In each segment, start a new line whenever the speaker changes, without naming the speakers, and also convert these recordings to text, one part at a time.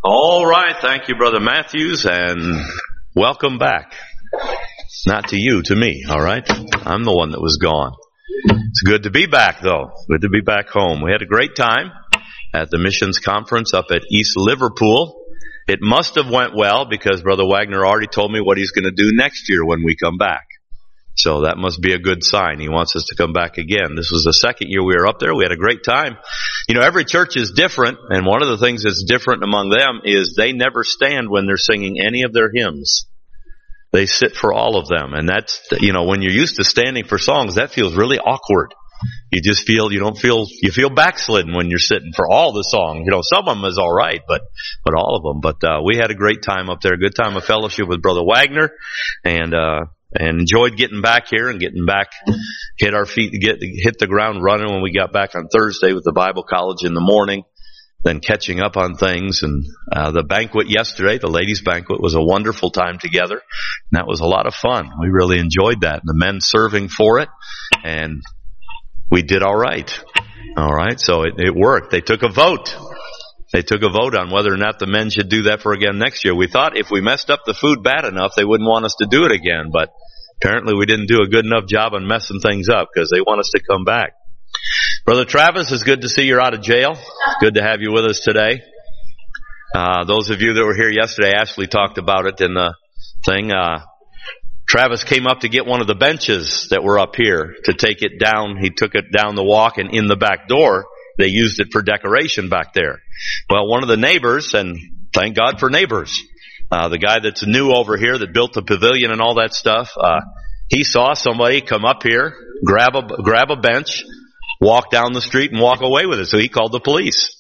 All right. Thank you, Brother Matthews, and welcome back. Not to you, to me, all right? I'm the one that was gone. It's good to be back, though. Good to be back home. We had a great time at the missions conference up at East Liverpool. It must have went well because Brother Wagner already told me what he's going to do next year when we come back. So that must be a good sign. He wants us to come back again. This was the second year we were up there. We had a great time. You know, every church is different, and one of the things that's different among them is they never stand when they're singing any of their hymns. They sit for all of them. And that's, you know, when you're used to standing for songs, that feels really awkward. You just feel, you feel backslidden when you're sitting for all the songs. You know, some of them is all right, but all of them. But, we had a great time up there, a good time of fellowship with Brother Wagner, and enjoyed getting back here and getting back, hit our feet, hit the ground running when we got back on Thursday with the Bible college in the morning, then catching up on things. And the banquet yesterday, the ladies' banquet, was a wonderful time together. And that was a lot of fun. We really enjoyed that. And the men serving for it, and we did all right. All right, so it worked. They took a vote. They took a vote on whether or not the men should do that for again next year. We thought if we messed up the food bad enough, they wouldn't want us to do it again. But apparently we didn't do a good enough job on messing things up because they want us to come back. Brother Travis, it's good to see you're out of jail. Good to have you with us today. Those of you that were here yesterday, Ashley talked about it in the thing. Travis came up to get one of the benches that were up here to take it down. He took it down the walk, and in the back door, they used it for decoration back there. Well, one of the neighbors, and thank God for neighbors, the guy that's new over here that built the pavilion and all that stuff, he saw somebody come up here, grab a bench, walk down the street and walk away with it. So he called the police.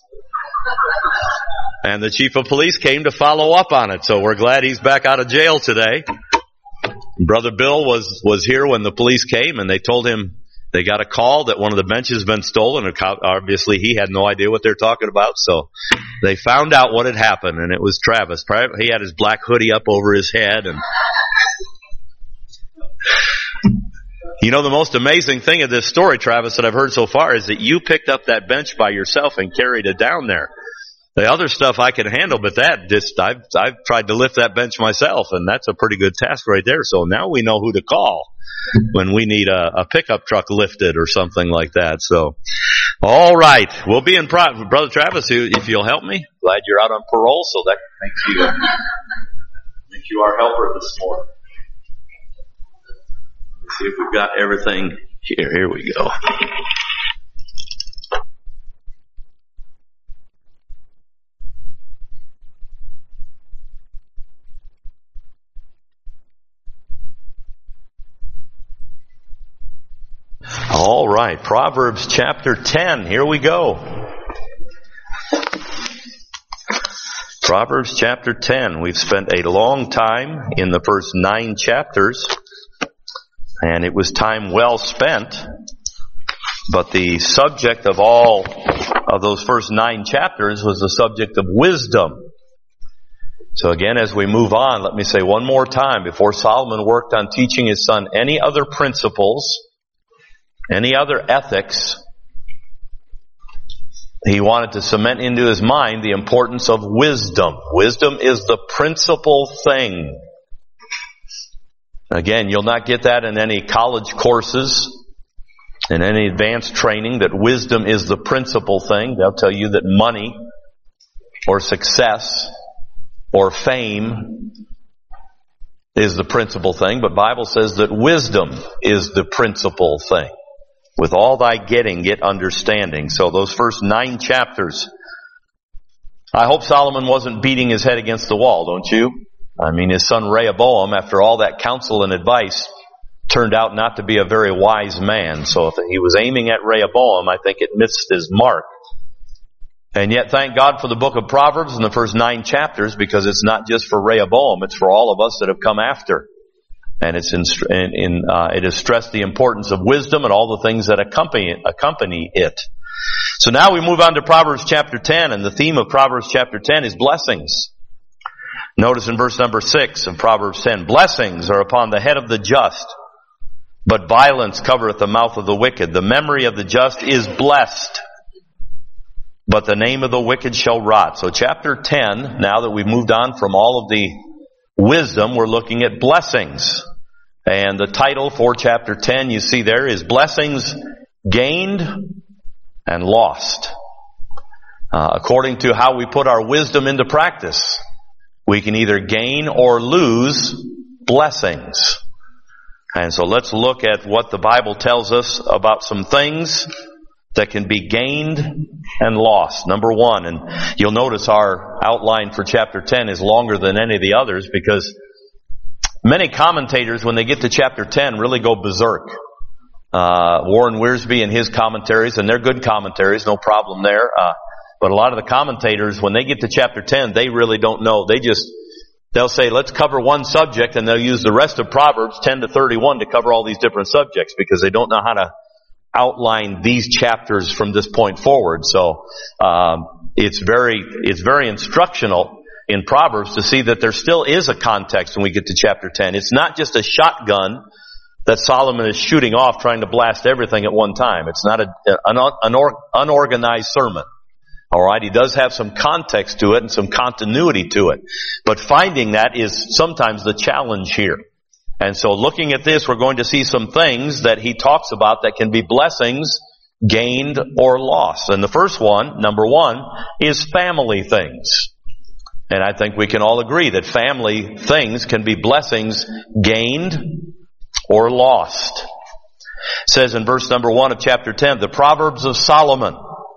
And the chief of police came to follow up on it. So we're glad he's back out of jail today. Brother Bill was here when the police came, and they told him they got a call that one of the benches had been stolen. And obviously he had no idea what they're talking about. So they found out what had happened, and it was Travis. He had his black hoodie up over his head. And you know, the most amazing thing of this story, Travis, that I've heard so far is that you picked up that bench by yourself and carried it down there. The other stuff I could handle, but I've tried to lift that bench myself, and that's a pretty good task right there. So now we know who to call when we need a pickup truck lifted or something like that. So, all right, we'll be in Brother Travis, if you'll help me. Glad you're out on parole, so that makes you our helper this morning. Let's see if we've got everything here. Here we go. All right, Proverbs chapter 10. Here we go. Proverbs chapter 10. We've spent a long time in the first 9 chapters, and it was time well spent. But the subject of all of those first 9 chapters was the subject of wisdom. So again, as we move on, let me say one more time, before Solomon worked on teaching his son any other principles, any other ethics, he wanted to cement into his mind the importance of wisdom. Wisdom is the principal thing. Again, you'll not get that in any college courses, in any advanced training, that wisdom is the principal thing. They'll tell you that money or success or fame is the principal thing, but Bible says that wisdom is the principal thing. With all thy getting, get understanding. So those first 9 chapters, I hope Solomon wasn't beating his head against the wall, don't you? I mean, his son Rehoboam, after all that counsel and advice, turned out not to be a very wise man. So if he was aiming at Rehoboam, I think it missed his mark. And yet, thank God for the book of Proverbs in the first 9 chapters, because it's not just for Rehoboam, it's for all of us that have come after. And it has stressed the importance of wisdom and all the things that accompany it. So now we move on to Proverbs chapter 10, and the theme of Proverbs chapter 10 is blessings. Notice in verse number 6 of Proverbs 10, blessings are upon the head of the just, but violence covereth the mouth of the wicked. The memory of the just is blessed, but the name of the wicked shall rot. So chapter 10, now that we've moved on from all of the wisdom, we're looking at blessings. And the title for chapter 10, you see there, is Blessings Gained and Lost. According to how we put our wisdom into practice, we can either gain or lose blessings. And so let's look at what the Bible tells us about some things that can be gained and lost. Number one, and you'll notice our outline for chapter 10 is longer than any of the others because many commentators, when they get to chapter 10, really go berserk. Warren Wiersbe and his commentaries, and they're good commentaries, no problem there. But a lot of the commentators, when they get to chapter 10, they really don't know. They'll say, let's cover one subject, and they'll use the rest of Proverbs 10 to 31 to cover all these different subjects because they don't know how to outline these chapters from this point forward. So it's very instructional in Proverbs to see that there still is a context when we get to chapter 10. It's not just a shotgun that Solomon is shooting off trying to blast everything at one time. It's not an unorganized sermon. All right, he does have some context to it and some continuity to it. But finding that is sometimes the challenge here. And so looking at this, we're going to see some things that he talks about that can be blessings gained or lost. And the first one, number one, is family things. And I think we can all agree that family things can be blessings gained or lost. It says in verse number 1 of chapter 10, the Proverbs of Solomon.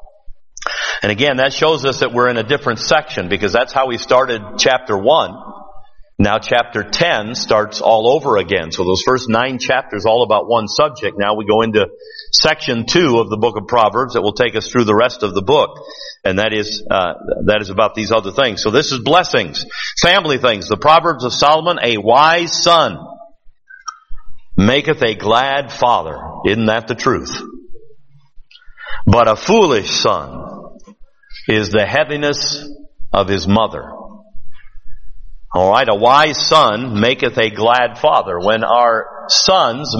And again, that shows us that we're in a different section because that's how we started chapter 1. Now chapter 10 starts all over again. So those first 9 chapters all about one subject. Now we go into section 2 of the book of Proverbs that will take us through the rest of the book. And that is about these other things. So this is blessings. Family things. The Proverbs of Solomon, a wise son maketh a glad father. Isn't that the truth? But a foolish son is the heaviness of his mother. All right, a wise son maketh a glad father. When our sons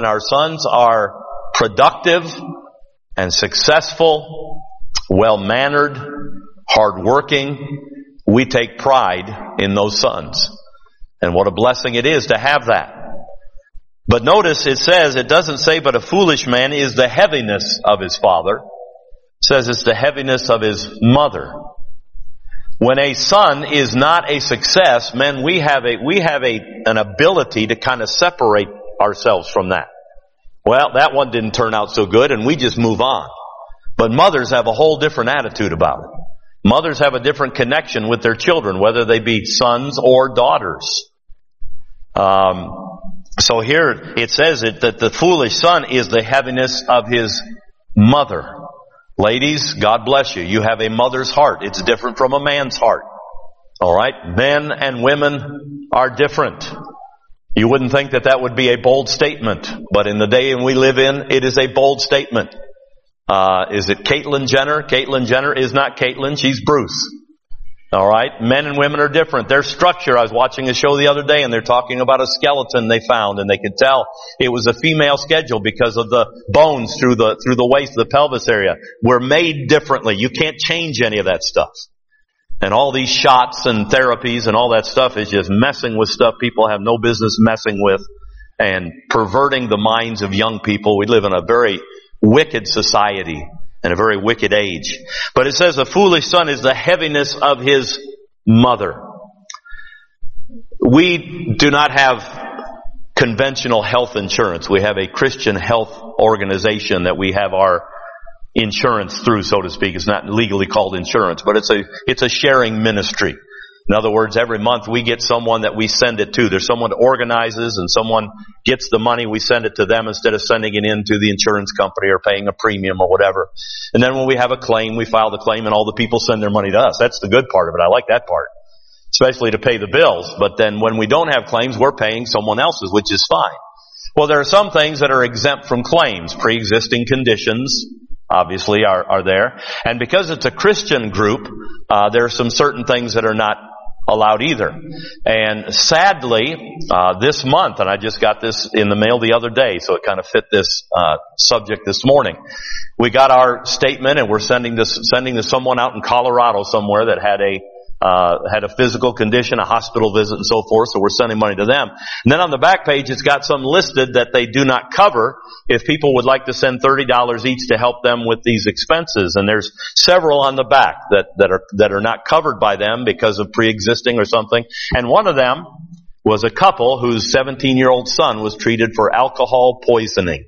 are productive and successful, well-mannered, hard-working, we take pride in those sons. And what a blessing it is to have that. But notice it doesn't say, but a foolish man is the heaviness of his father. It says it's the heaviness of his mother. When a son is not a success, men, we have an ability to kind of separate ourselves from that. Well, that one didn't turn out so good, and we just move on. But mothers have a whole different attitude about it. Mothers have a different connection with their children, whether they be sons or daughters. So here it says that the foolish son is the heaviness of his mother. Ladies, God bless you. You have a mother's heart. It's different from a man's heart. All right? Men and women are different. You wouldn't think that would be a bold statement, but in the day we live in, it is a bold statement. Is it Caitlyn Jenner? Caitlyn Jenner is not Caitlyn. She's Bruce. All right? Men and women are different. Their structure, I was watching a show the other day and they're talking about a skeleton they found and they could tell it was a female schedule because of the bones through the waist, the pelvis area. We're made differently. You can't change any of that stuff. And all these shots and therapies and all that stuff is just messing with stuff people have no business messing with and perverting the minds of young people. We live in a very wicked society. In a very wicked age. But it says a foolish son is the heaviness of his mother. We do not have conventional health insurance. We have a Christian health organization that we have our insurance through, so to speak. It's not legally called insurance, but it's a sharing ministry. In other words, every month we get someone that we send it to. There's someone that organizes and someone gets the money. We send it to them instead of sending it in to the insurance company or paying a premium or whatever. And then when we have a claim, we file the claim and all the people send their money to us. That's the good part of it. I like that part, especially to pay the bills. But then when we don't have claims, we're paying someone else's, which is fine. Well, there are some things that are exempt from claims. Pre-existing conditions, obviously, are there. And because it's a Christian group, there are some certain things that are not allowed either. And sadly, this month, and I just got this in the mail the other day, so it kind of fit this subject this morning. We got our statement, and we're sending to someone out in Colorado somewhere that had a physical condition, a hospital visit and so forth, so we're sending money to them. And then on the back page, it's got some listed that they do not cover if people would like to send $30 each to help them with these expenses. And there's several on the back that are not covered by them because of pre-existing or something. And one of them was a couple whose 17-year-old son was treated for alcohol poisoning.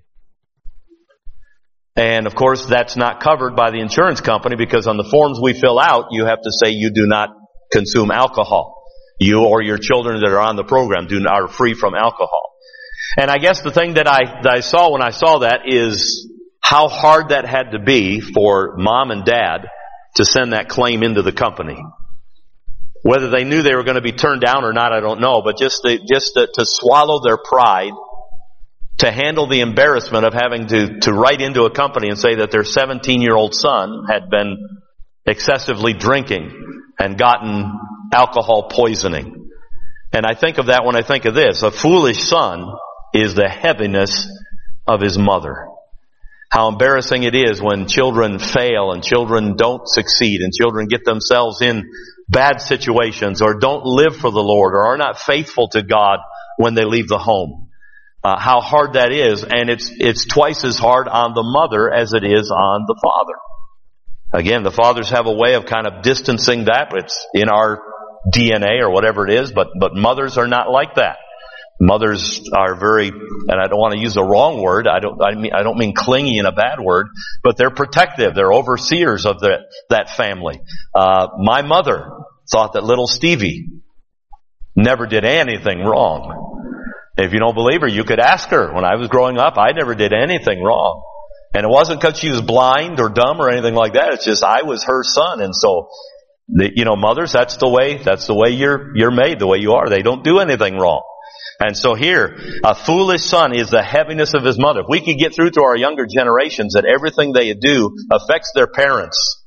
And of course, that's not covered by the insurance company because on the forms we fill out, you have to say you do not consume alcohol. You or your children that are on the program are free from alcohol. And I guess the thing that I saw when I saw that is how hard that had to be for mom and dad to send that claim into the company. Whether they knew they were going to be turned down or not, I don't know, but just to swallow their pride, to handle the embarrassment of having to write into a company and say that their 17-year-old son had been excessively drinking and gotten alcohol poisoning. And I think of that when I think of this. A foolish son is the heaviness of his mother. How embarrassing it is when children fail and children don't succeed and children get themselves in bad situations or don't live for the Lord or are not faithful to God when they leave the home. How hard that is, and it's twice as hard on the mother as it is on the father. Again, the fathers have a way of kind of distancing that. It's in our DNA or whatever it is, but mothers are not like that. Mothers are very, and I don't want to use the wrong word. I don't mean clingy in a bad word, but they're protective. They're overseers of that family. My mother thought that little Stevie never did anything wrong. If you don't believe her, you could ask her. When I was growing up, I never did anything wrong. And it wasn't because she was blind or dumb or anything like that. It's just I was her son. And so, mothers, that's the way you're made, the way you are. They don't do anything wrong. And so here, a foolish son is the heaviness of his mother. If we could get through to our younger generations that everything they do affects their parents.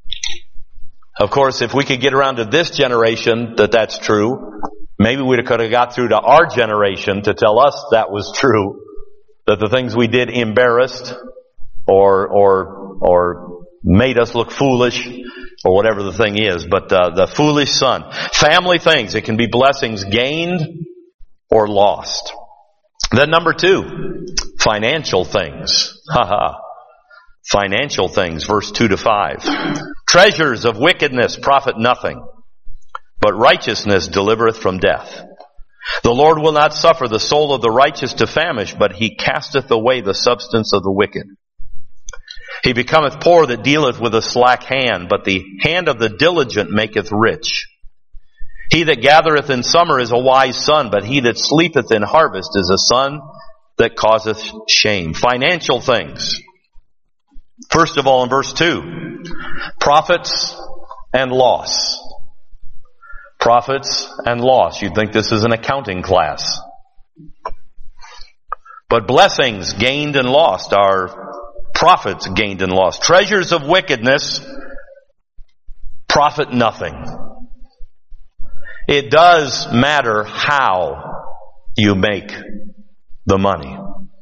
Of course, if we could get around to this generation that's true, maybe we could have got through to our generation to tell us that was true, that the things we did embarrassed or made us look foolish or whatever the thing is. But the foolish son. Family things. It can be blessings gained or lost. Then number 2, financial things. Financial things, verse 2-5. Treasures of wickedness profit nothing, but righteousness delivereth from death. The Lord will not suffer the soul of the righteous to famish, but he casteth away the substance of the wicked. He becometh poor that dealeth with a slack hand, but the hand of the diligent maketh rich. He that gathereth in summer is a wise son, but he that sleepeth in harvest is a son that causeth shame. Financial things. First of all, in verse 2, profits and loss. Profits and loss. You'd think this is an accounting class. But blessings gained and lost are profits gained and lost. Treasures of wickedness profit nothing. It does matter how you make the money.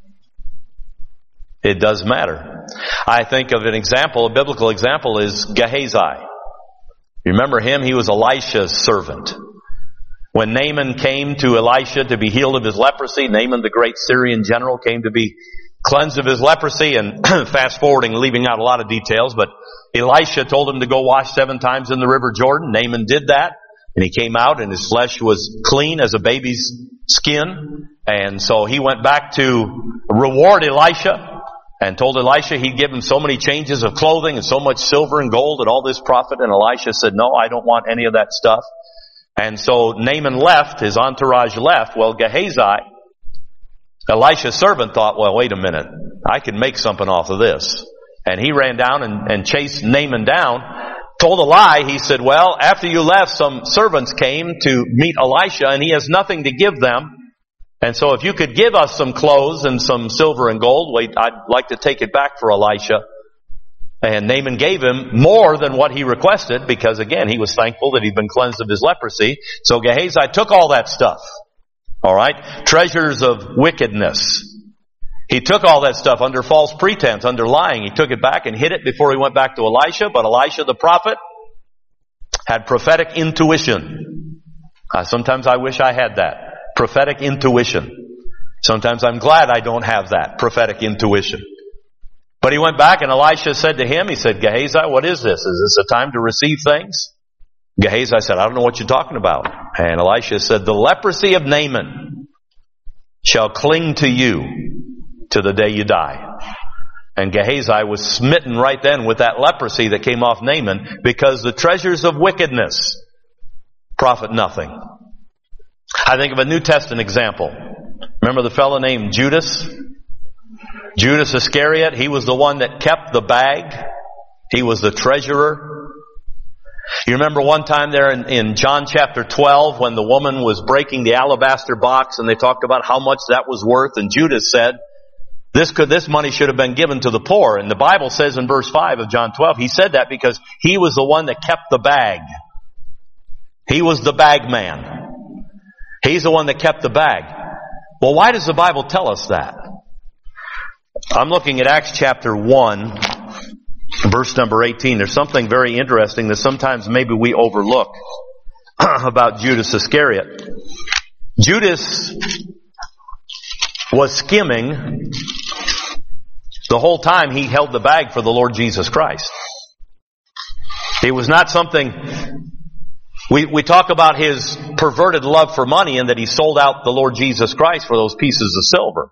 It does matter. I think of an example, a biblical example is Gehazi. You remember him? He was Elisha's servant. When Naaman came to Elisha to be healed of his leprosy, Naaman, the great Syrian general, came to be cleansed of his leprosy, and fast forwarding, leaving out a lot of details, but Elisha told him to go wash 7 times in the river Jordan. Naaman did that, and he came out and his flesh was clean as a baby's skin. And so he went back to reward Elisha and told Elisha he'd give him so many changes of clothing and so much silver and gold and all this profit. And Elisha said, no, I don't want any of that stuff. And so Naaman left, his entourage left. Well, Gehazi, Elisha's servant, thought, well, wait a minute, I can make something off of this. And he ran down and chased Naaman down, told a lie. He said, well, after you left, some servants came to meet Elisha and he has nothing to give them. And so if you could give us some clothes and some silver and gold, wait, I'd like to take it back for Elisha. And Naaman gave him more than what he requested because, again, he was thankful that he'd been cleansed of his leprosy. So Gehazi took all that stuff. All right? Treasures of wickedness. He took all that stuff under false pretense, under lying. He took it back and hid it before he went back to Elisha. But Elisha the prophet had prophetic intuition. Sometimes I wish I had that. Prophetic intuition. Sometimes I'm glad I don't have that. Prophetic intuition. But he went back and Elisha said to him, he said, Gehazi, what is this? Is this a time to receive things? Gehazi said, I don't know what you're talking about. And Elisha said, the leprosy of Naaman shall cling to you to the day you die. And Gehazi was smitten right then with that leprosy that came off Naaman because the treasures of wickedness profit nothing. I think of a New Testament example. Remember the fellow named Judas? Judas Iscariot, he was the one that kept the bag. He was the treasurer. You remember one time there in John chapter 12 when the woman was breaking the alabaster box and they talked about how much that was worth, and Judas said, this money should have been given to the poor. And the Bible says in verse 5 of John 12, he said that because he was the one that kept the bag. He was the bag man. He's the one that kept the bag. Well, why does the Bible tell us that? I'm looking at Acts chapter 1, verse number 18. There's something very interesting that sometimes maybe we overlook about Judas Iscariot. Judas was skimming the whole time he held the bag for the Lord Jesus Christ. It was not something... We talk about his perverted love for money and that he sold out the Lord Jesus Christ for those pieces of silver.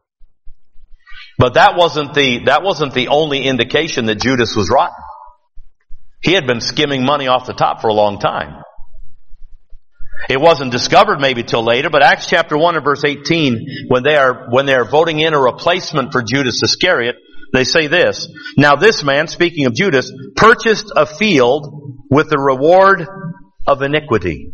But that wasn't the only indication that Judas was rotten. He had been skimming money off the top for a long time. It wasn't discovered maybe till later, but Acts chapter 1 and verse 18, when they are voting in a replacement for Judas Iscariot, they say this, now this man, speaking of Judas, purchased a field with the reward of iniquity.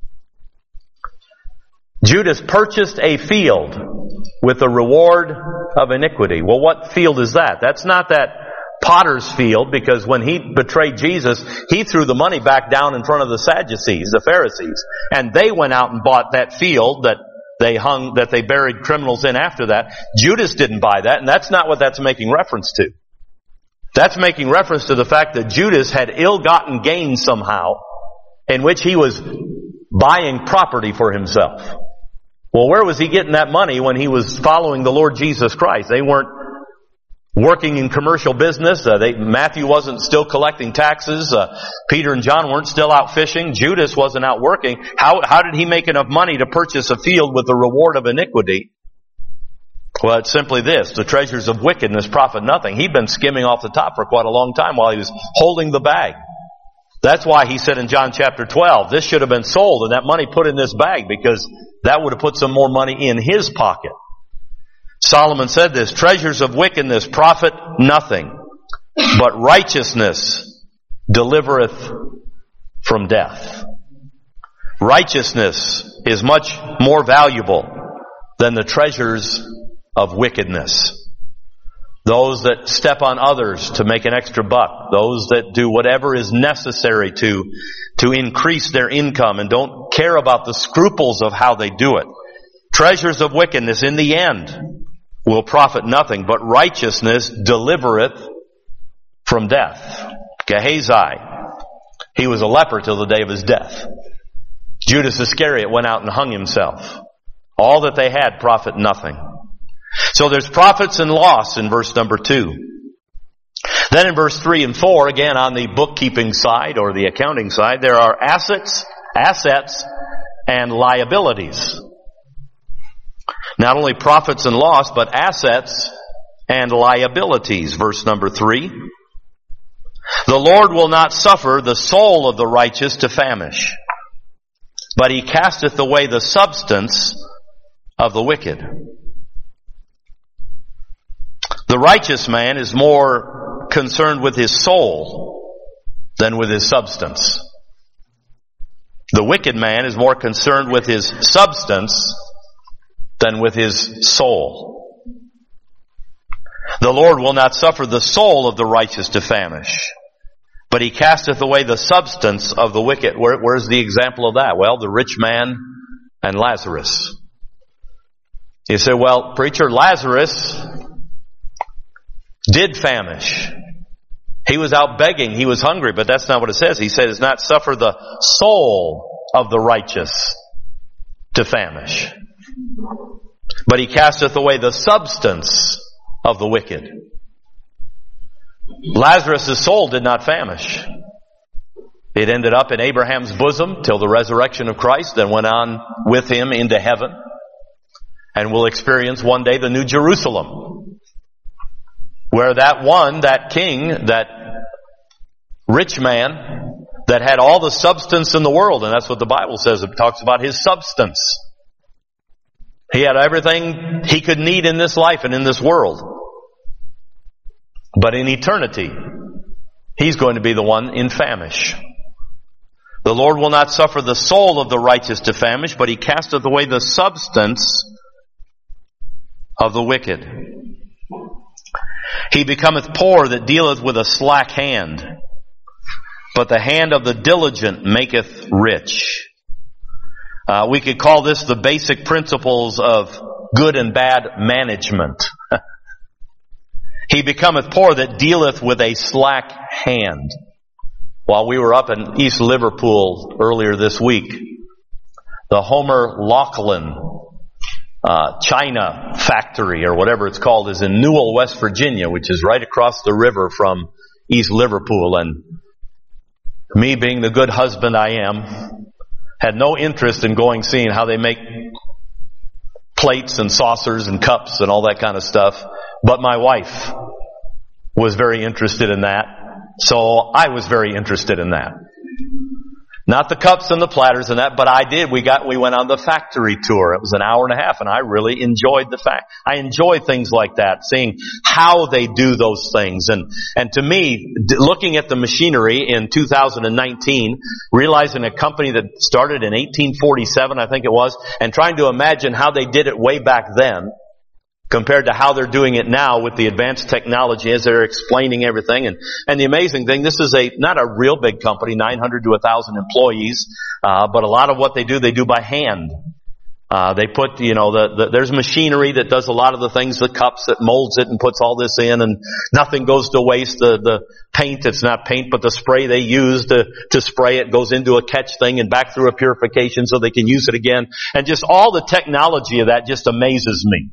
Judas purchased a field with the reward of iniquity. Well, what field is that? That's not that potter's field, because when he betrayed Jesus, he threw the money back down in front of the Sadducees, the Pharisees, and they went out and bought that field that they buried criminals in after that. Judas didn't buy that, and that's not what that's making reference to. That's making reference to the fact that Judas had ill-gotten gain somehow, in which he was buying property for himself. Well, where was he getting that money when he was following the Lord Jesus Christ? They weren't working in commercial business. Matthew wasn't still collecting taxes. Peter and John weren't still out fishing. Judas wasn't out working. How did he make enough money to purchase a field with the reward of iniquity? Well, it's simply this. The treasures of wickedness profit nothing. He'd been skimming off the top for quite a long time while he was holding the bag. That's why he said in John chapter 12, this should have been sold and that money put in this bag, because that would have put some more money in his pocket. Solomon said this, treasures of wickedness profit nothing, but righteousness delivereth from death. Righteousness is much more valuable than the treasures of wickedness. Those that step on others to make an extra buck. Those that do whatever is necessary to increase their income and don't care about the scruples of how they do it. Treasures of wickedness in the end will profit nothing, but righteousness delivereth from death. Gehazi, he was a leper till the day of his death. Judas Iscariot went out and hung himself. All that they had profit nothing. So there's profits and loss in verse number 2. Then in verse 3 and 4, again on the bookkeeping side or the accounting side, there are assets, and liabilities. Not only profits and loss, but assets and liabilities. Verse number 3. The Lord will not suffer the soul of the righteous to famish, but he casteth away the substance of the wicked. The righteous man is more concerned with his soul than with his substance. The wicked man is more concerned with his substance than with his soul. The Lord will not suffer the soul of the righteous to famish, but he casteth away the substance of the wicked. Where's the example of that? Well, the rich man and Lazarus. You say, well, preacher, Lazarus did famish. He was out begging. He was hungry, but that's not what it says. He says, not suffer the soul of the righteous to famish, but he casteth away the substance of the wicked. Lazarus' soul did not famish. It ended up in Abraham's bosom till the resurrection of Christ, then went on with him into heaven, and will experience one day the New Jerusalem, where that king, that rich man that had all the substance in the world, and that's what the Bible says. It talks about his substance. He had everything he could need in this life and in this world. But in eternity, he's going to be the one in famish. The Lord will not suffer the soul of the righteous to famish, but he casteth away the substance of the wicked. He becometh poor that dealeth with a slack hand, but the hand of the diligent maketh rich. We could call this the basic principles of good and bad management. He becometh poor that dealeth with a slack hand. While we were up in East Liverpool earlier this week, the Homer Laughlin China factory, or whatever it's called, is in Newell, West Virginia, which is right across the river from East Liverpool. And me, being the good husband I am, had no interest in going seeing how they make plates and saucers and cups and all that kind of stuff. But my wife was very interested in that, so I was very interested in that. Not the cups and the platters and that, but I did. We went on the factory tour. It was an hour and a half, and I really enjoyed I enjoy things like that, seeing how they do those things. And to me, looking at the machinery in 2019, realizing a company that started in 1847, I think it was, and trying to imagine how they did it way back then, compared to how they're doing it now with the advanced technology as they're explaining everything. And the amazing thing, this is not a real big company, 900 to 1,000 employees, but a lot of what they do by hand. They put, there's machinery that does a lot of the things, the cups that molds it and puts all this in, and nothing goes to waste. The paint, it's not paint, but the spray they use to spray it goes into a catch thing and back through a purification so they can use it again. And just all the technology of that just amazes me.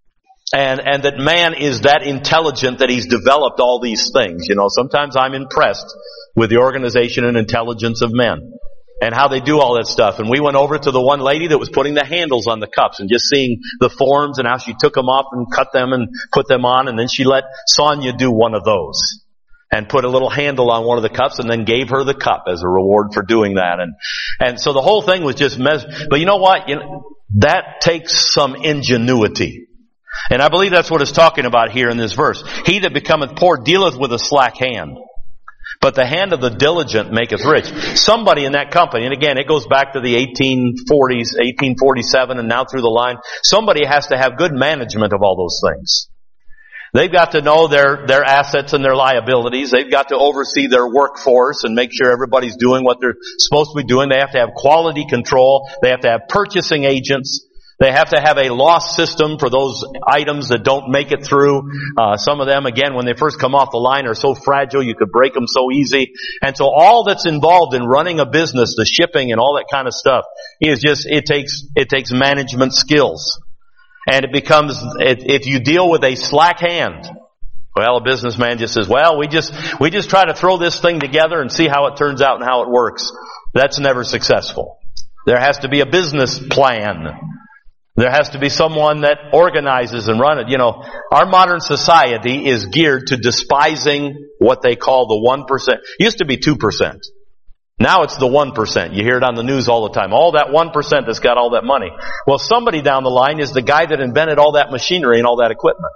And that man is that intelligent that he's developed all these things. Sometimes I'm impressed with the organization and intelligence of men and how they do all that stuff. And we went over to the one lady that was putting the handles on the cups and just seeing the forms and how she took them off and cut them and put them on. And then she let Sonia do one of those and put a little handle on one of the cups and then gave her the cup as a reward for doing that. And so the whole thing was just but you know what? That takes some ingenuity. And I believe that's what it's talking about here in this verse. He that becometh poor dealeth with a slack hand, but the hand of the diligent maketh rich. Somebody in that company, and again, it goes back to the 1840s, 1847, and now through the line, somebody has to have good management of all those things. They've got to know their assets and their liabilities. They've got to oversee their workforce and make sure everybody's doing what they're supposed to be doing. They have to have quality control. They have to have purchasing agents. They have to have a loss system for those items that don't make it through. Some of them, again, when they first come off the line, are so fragile you could break them so easy. And so all that's involved in running a business, the shipping and all that kind of stuff, is it takes management skills. And it becomes, if you deal with a slack hand, well, a businessman just says, well, we just try to throw this thing together and see how it turns out and how it works. That's never successful. There has to be a business plan. There has to be someone that organizes and runs it. Our modern society is geared to despising what they call the 1%. It used to be 2%. Now it's the 1%. You hear it on the news all the time. All that 1% that's got all that money. Well, somebody down the line is the guy that invented all that machinery and all that equipment.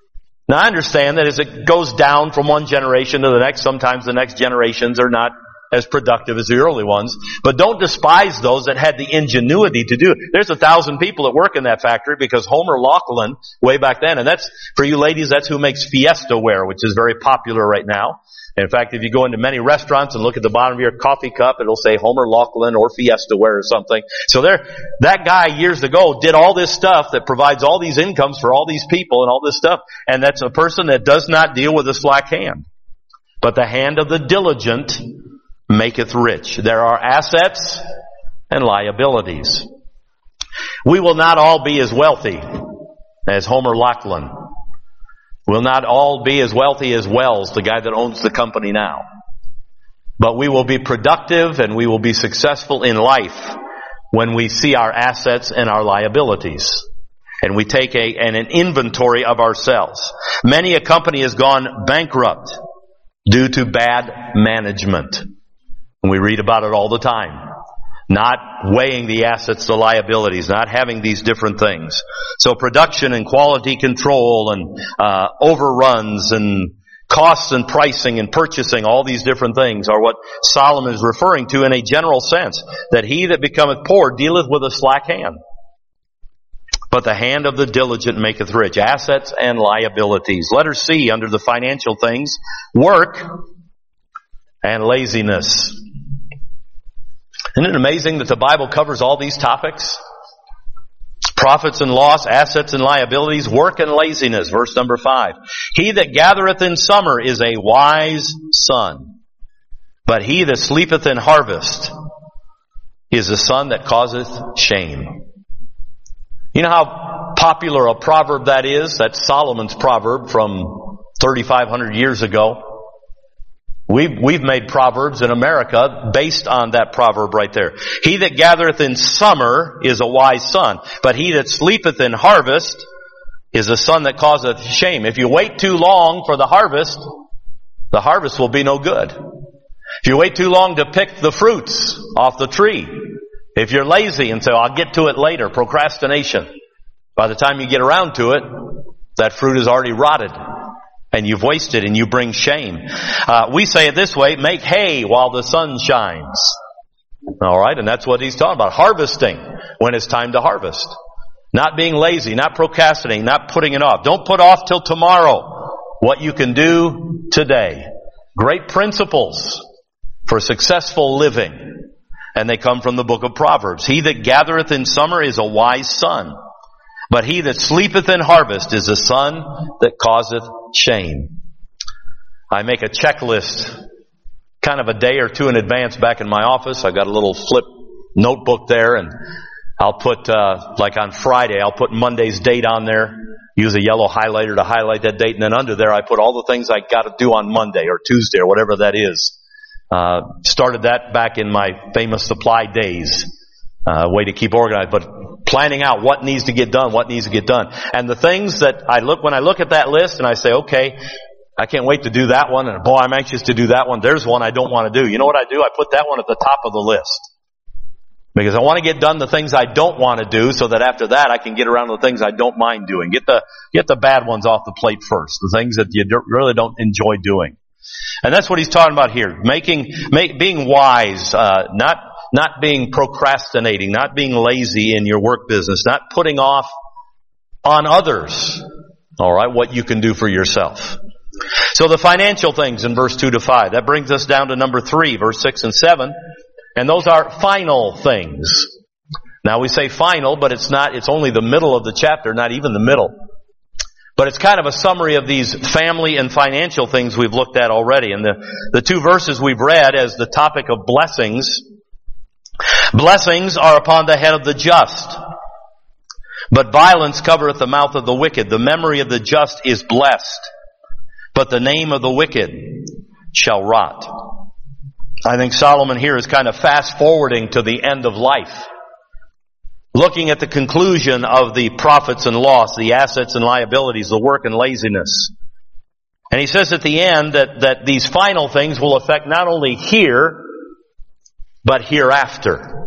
Now I understand that as it goes down from one generation to the next, sometimes the next generations are not as productive as the early ones, but don't despise those that had the ingenuity to do it. There's 1,000 people that work in that factory because Homer Laughlin, way back then, and that's, for you ladies, that's who makes Fiesta ware, which is very popular right now. In fact, if you go into many restaurants and look at the bottom of your coffee cup, it'll say Homer Laughlin or Fiesta ware or something. So that guy years ago did all this stuff that provides all these incomes for all these people and all this stuff. And that's a person that does not deal with a slack hand. But the hand of the diligent maketh rich. There are assets and liabilities. We will not all be as wealthy as Homer Laughlin. We'll not all be as wealthy as Wells, the guy that owns the company now. But we will be productive and we will be successful in life when we see our assets and our liabilities. And we take an inventory of ourselves. Many a company has gone bankrupt due to bad management. And we read about it all the time. Not weighing the assets, the liabilities, not having these different things. So production and quality control and overruns and costs and pricing and purchasing, all these different things are what Solomon is referring to in a general sense. That he that becometh poor dealeth with a slack hand. But the hand of the diligent maketh rich. Assets and liabilities. Letter C, under the financial things, work and laziness. Isn't it amazing that the Bible covers all these topics? Profits and loss, assets and liabilities, work and laziness. Verse number 5. He that gathereth in summer is a wise son, but he that sleepeth in harvest is a son that causeth shame. You know how popular a proverb that is? That's Solomon's proverb from 3,500 years ago. We've made proverbs in America based on that proverb right there. He that gathereth in summer is a wise son, but he that sleepeth in harvest is a son that causeth shame. If you wait too long for the harvest will be no good. If you wait too long to pick the fruits off the tree, if you're lazy and say, I'll get to it later, procrastination, by the time you get around to it, that fruit is already rotted. And you've wasted and you bring shame. We say it this way, make hay while the sun shines. Alright, and that's what he's talking about. Harvesting when it's time to harvest. Not being lazy, not procrastinating, not putting it off. Don't put off till tomorrow what you can do today. Great principles for successful living. And they come from the book of Proverbs. He that gathereth in summer is a wise son, but he that sleepeth in harvest is a son that causeth shame. I make a checklist kind of a day or two in advance back in my office. I've got a little flip notebook there, and I'll put, like on Friday, I'll put Monday's date on there, use a yellow highlighter to highlight that date, and then under there I put all the things I got to do on Monday or Tuesday or whatever that is. Started that back in my famous supply days. Way to keep organized, but planning out what needs to get done. And the things that when I look at that list and I say, okay, I can't wait to do that one, and boy, I'm anxious to do that one. There's one I don't want to do. You know what I do? I put that one at the top of the list. Because I want to get done the things I don't want to do so that after that I can get around to the things I don't mind doing. Get the bad ones off the plate first. The things that you really don't enjoy doing. And that's what he's talking about here. Being wise, not being procrastinating, not being lazy in your work business, not putting off on others, alright, what you can do for yourself. So the financial things in verse 2 to 5, that brings us down to number 3, verse 6 and 7, and those are final things. Now we say final, but it's only the middle of the chapter, not even the middle. But it's kind of a summary of these family and financial things we've looked at already. And the two verses we've read as the topic of blessings. Blessings are upon the head of the just, but violence covereth the mouth of the wicked. The memory of the just is blessed, but the name of the wicked shall rot. I think Solomon here is kind of fast forwarding to the end of life, looking at the conclusion of the profits and loss, the assets and liabilities, the work and laziness. And he says at the end that these final things will affect not only here, but hereafter.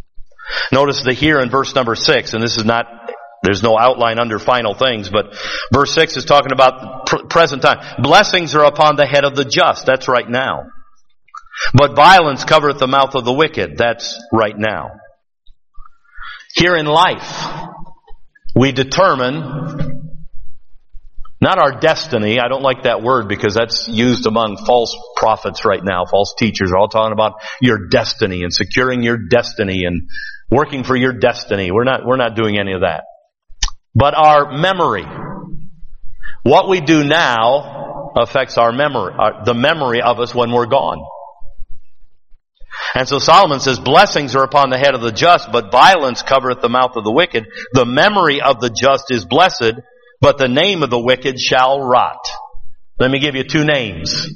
Notice the here in verse number 6, and there's no outline under final things, but verse 6 is talking about the present time. Blessings are upon the head of the just. That's right now. But violence covereth the mouth of the wicked. That's right now. Here in life, we determine not our destiny. I don't like that word because that's used among false prophets right now. False teachers are all talking about your destiny and securing your destiny and working for your destiny. We're not doing any of that. But our memory. What we do now affects our memory, the memory of us when we're gone. And so Solomon says, blessings are upon the head of the just, but violence covereth the mouth of the wicked. The memory of the just is blessed, but the name of the wicked shall rot. Let me give you two names.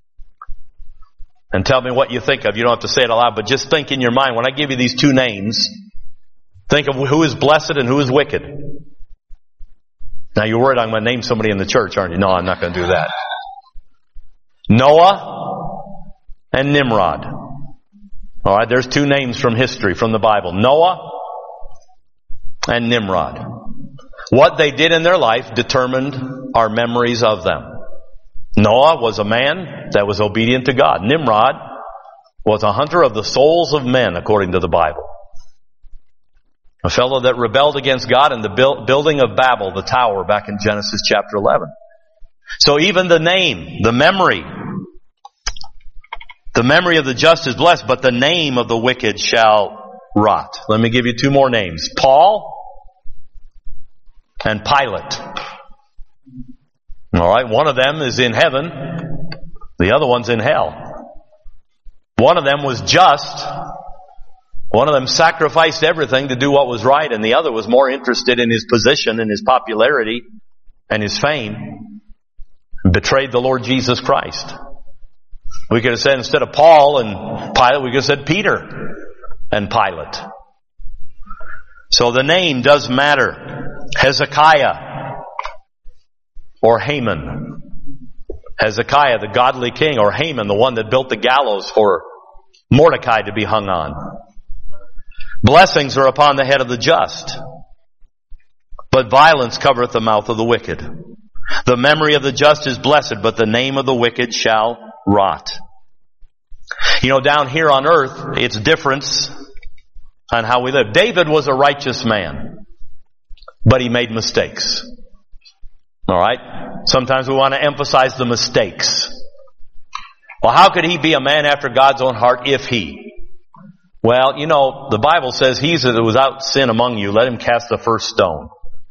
And tell me what you think of. You don't have to say it aloud, but just think in your mind. When I give you these two names, think of who is blessed and who is wicked. Now you're worried I'm going to name somebody in the church, aren't you? No, I'm not going to do that. Noah and Nimrod. All right, there's two names from history, from the Bible. Noah and Nimrod. What they did in their life determined our memories of them. Noah was a man that was obedient to God. Nimrod was a hunter of the souls of men, according to the Bible. A fellow that rebelled against God in the building of Babel, the tower, back in Genesis chapter 11. So even the name, the memory of the just is blessed, but the name of the wicked shall rot. Let me give you two more names. Paul and Pilate. All right, one of them is in heaven. The other one's in hell. One of them was just. One of them sacrificed everything to do what was right, and the other was more interested in his position and his popularity and his fame, and betrayed the Lord Jesus Christ. We could have said instead of Paul and Pilate, we could have said Peter and Pilate. So the name does matter. Hezekiah or Haman. Hezekiah, the godly king, or Haman, the one that built the gallows for Mordecai to be hung on. Blessings are upon the head of the just, but violence covereth the mouth of the wicked. The memory of the just is blessed, but the name of the wicked shall rot. You know, down here on earth, it's difference on how we live. David was a righteous man, but he made mistakes. All right? Sometimes we want to emphasize the mistakes. Well, how could he be a man after God's own heart if he? Well, you know, the Bible says, he that is without sin among you, let him cast the first stone.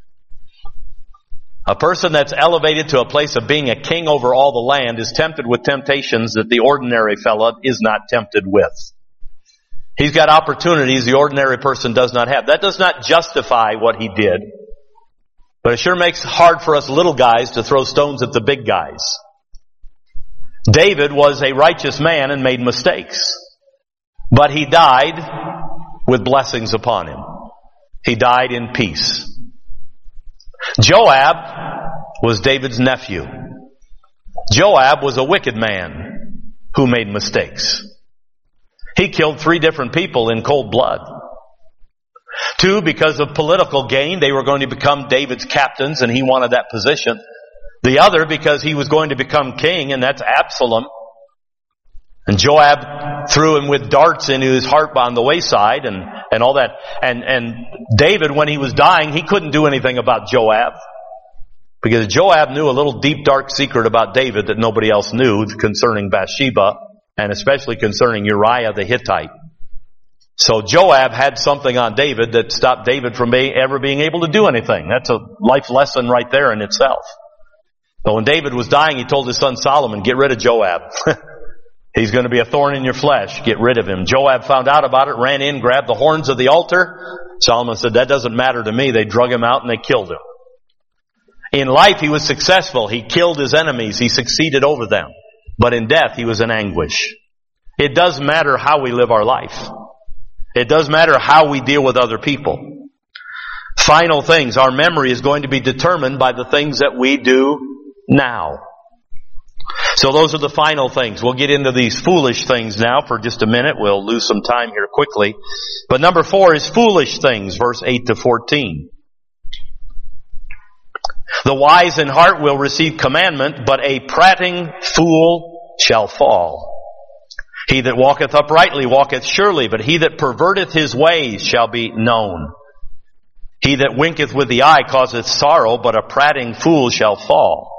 A person that's elevated to a place of being a king over all the land is tempted with temptations that the ordinary fellow is not tempted with. He's got opportunities the ordinary person does not have. That does not justify what he did, but it sure makes it hard for us little guys to throw stones at the big guys. David was a righteous man and made mistakes, but he died with blessings upon him. He died in peace. Joab was David's nephew. Joab was a wicked man who made mistakes. He killed 3 different people in cold blood. 2, because of political gain, they were going to become David's captains and he wanted that position. The other, because he was going to become king, and that's Absalom. And Joab threw him with darts into his heart on the wayside and all that. And David, when he was dying, he couldn't do anything about Joab. Because Joab knew a little deep, dark secret about David that nobody else knew concerning Bathsheba, and especially concerning Uriah the Hittite. So Joab had something on David that stopped David from ever being able to do anything. That's a life lesson right there in itself. So when David was dying, he told his son Solomon, get rid of Joab. He's going to be a thorn in your flesh. Get rid of him. Joab found out about it, ran in, grabbed the horns of the altar. Solomon said, that doesn't matter to me. They drug him out and they killed him. In life, he was successful. He killed his enemies. He succeeded over them. But in death, he was in anguish. It does matter how we live our life. It does matter how we deal with other people. Final things. Our memory is going to be determined by the things that we do now. So those are the final things. We'll get into these foolish things now for just a minute. We'll lose some time here quickly. But number 4 is foolish things, verse 8 to 14. The wise in heart will receive commandment, but a prating fool shall fall. He that walketh uprightly walketh surely, but he that perverteth his ways shall be known. He that winketh with the eye causeth sorrow, but a prating fool shall fall.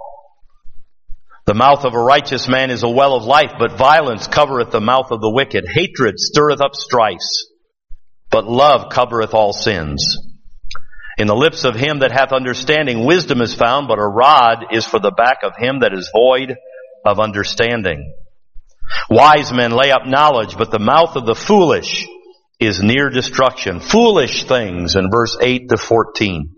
The mouth of a righteous man is a well of life, but violence covereth the mouth of the wicked. Hatred stirreth up strifes, but love covereth all sins. In the lips of him that hath understanding wisdom is found, but a rod is for the back of him that is void of understanding. Wise men lay up knowledge, but the mouth of the foolish is near destruction. Foolish things in verse 8 to 14.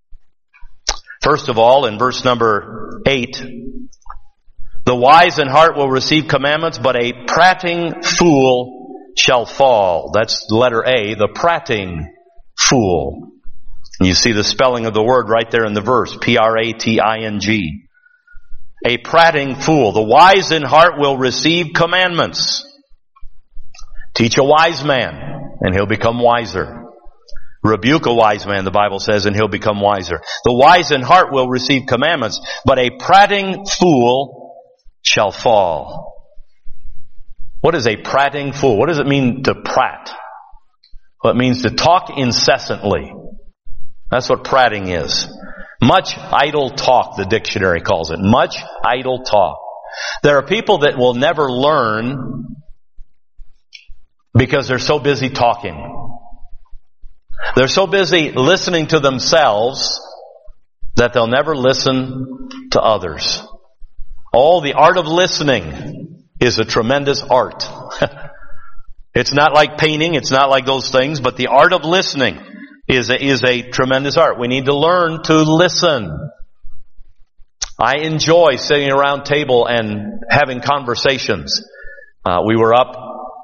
First of all, in verse number 8, the wise in heart will receive commandments, but a prating fool shall fall. That's letter A, the prating fool. You see the spelling of the word right there in the verse, P-R-A-T-I-N-G. A prating fool. The wise in heart will receive commandments. Teach a wise man, and he'll become wiser. Rebuke a wise man, the Bible says, and he'll become wiser. The wise in heart will receive commandments, but a prating fool shall fall. What is a prating fool? What does it mean to prat? Well, it means to talk incessantly. That's what prating is. Much idle talk, the dictionary calls it. Much idle talk. There are people that will never learn because they're so busy talking. They're so busy listening to themselves that they'll never listen to others. Oh, the art of listening is a tremendous art. It's not like painting, it's not like those things, but the art of listening is a tremendous art. We need to learn to listen. I enjoy sitting around table and having conversations. We were up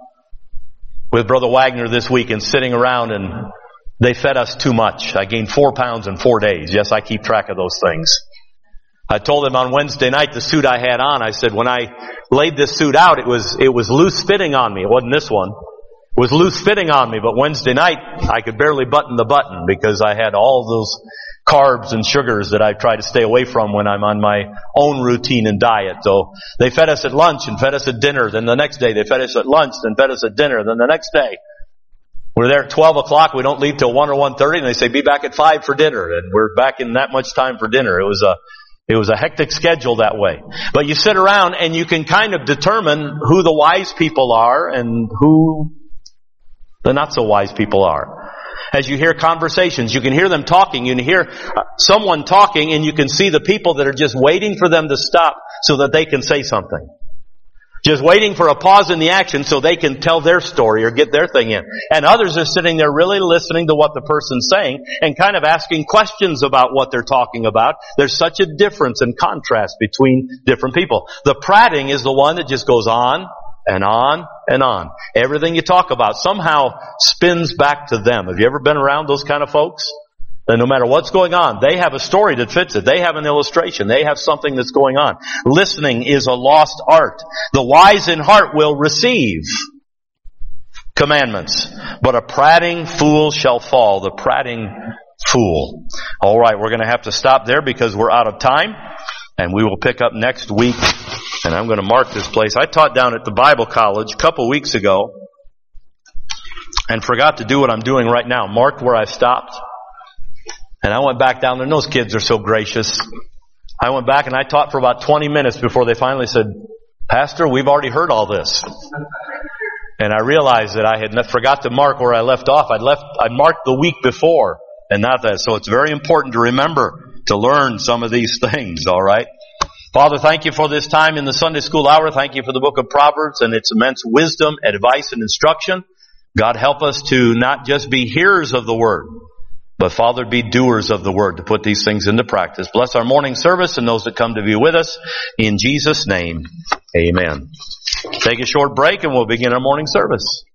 with Brother Wagner this week and sitting around, and they fed us too much. I gained 4 pounds in 4 days. Yes, I keep track of those things. I told them on Wednesday night the suit I had on, I said when I laid this suit out, it was loose fitting on me. It wasn't this one. It was loose fitting on me, but Wednesday night I could barely button the button because I had all those carbs and sugars that I try to stay away from when I'm on my own routine and diet. So they fed us at lunch and fed us at dinner. Then the next day they fed us at lunch, then fed us at dinner. Then the next day we're there at 12 o'clock. We don't leave till 1 or 1:30, and they say be back at 5 for dinner. And we're back in that much time for dinner. It was a hectic schedule that way. But you sit around and you can kind of determine who the wise people are and who the not so wise people are. As you hear conversations, you can hear them talking. You can hear someone talking, and you can see the people that are just waiting for them to stop so that they can say something. Just waiting for a pause in the action so they can tell their story or get their thing in. And others are sitting there really listening to what the person's saying and kind of asking questions about what they're talking about. There's such a difference and contrast between different people. The prating is the one that just goes on and on and on. Everything you talk about somehow spins back to them. Have you ever been around those kind of folks? And no matter what's going on, they have a story that fits it. They have an illustration. They have something that's going on. Listening is a lost art. The wise in heart will receive commandments, but a prating fool shall fall. The prating fool. All right, we're going to have to stop there because we're out of time, and we will pick up next week. And I'm going to mark this place. I taught down at the Bible College a couple weeks ago and forgot to do what I'm doing right now. Marked where I stopped. And I went back down there, and those kids are so gracious. I went back and I taught for about 20 minutes before they finally said, Pastor, we've already heard all this. And I realized that I had forgot to mark where I left off. I marked the week before and not that. So it's very important to remember to learn some of these things, all right? Father, thank you for this time in the Sunday school hour. Thank you for the book of Proverbs and its immense wisdom, advice, and instruction. God, help us to not just be hearers of the word, but Father, be doers of the word, to put these things into practice. Bless our morning service and those that come to be with us. In Jesus' name, amen. Take a short break and we'll begin our morning service.